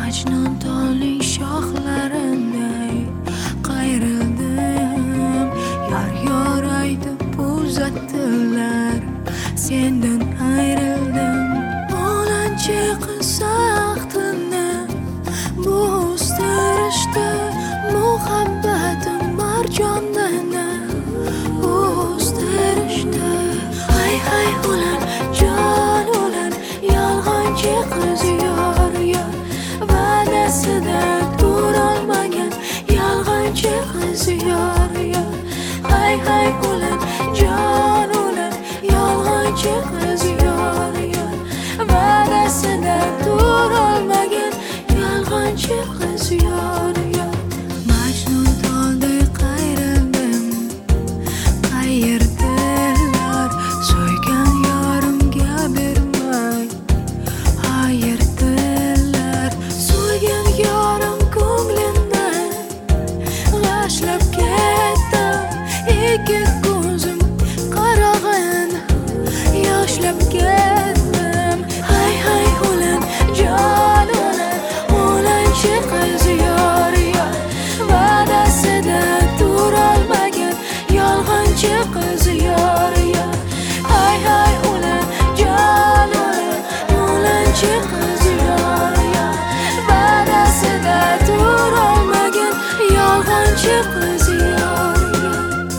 Majnun tolning shoxlariday qayrildim. Yar yoraydi uzatdilar, sendan ayrildim. Olanchi qisaqtini bu o'stirishdi, muhabbatim marjondana o'stirishdi. Hay hay ulan jon ulan, yolg'onchi qiz yor yor, va'dasida turolmagan yolg'onchi qiz yor yor. Hay hay ulan jon ulan, yolg'onchi qiz yor yor, va'dasida turolmagan yolg'onchi qiz yor yor. Majnun tolday qayrildim, qayerdalar so'ygan yorimga bermay ayirdilar. So'ygan yorim ko'nglimdan g'ashlab ketdi, ikki ko'zim qarag'in yoshlab ketdim. Hay hay ulan jon ulan, ulanchi qiz yor yor, va'dasida turolmagan yolg'onchi qiz yor yor. Hay hay ulan jon ulan, ulanchi qiz yor yor, va'dasida turolmagan yolg'onchi qiz yor yor.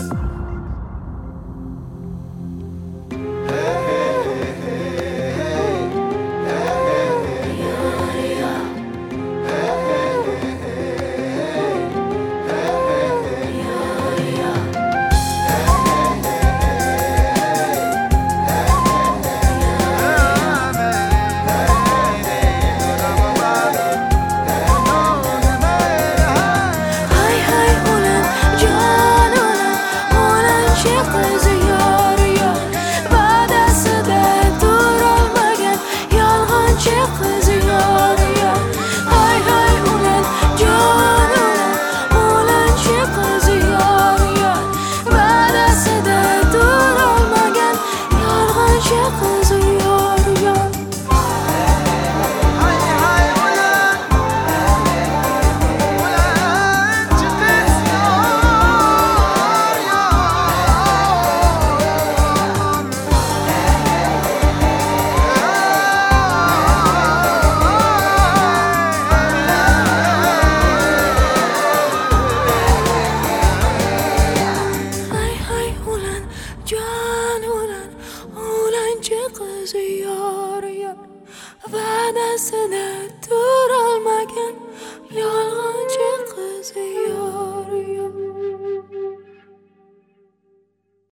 Hay hay ulan jon ulan, ulanchi qiz yor yor, va'dasida turolmagan yolg'onchi qiz yor yor. Hay hay ulan jon ulan, ulanchi qiz yor yor, va'dasida turolmagan yolg'onchi qiz yor yor. Hay hay ulan jon ulan, ulanchi qiz yor yor, va'dasida turolmagan yolg'onchi qiz yor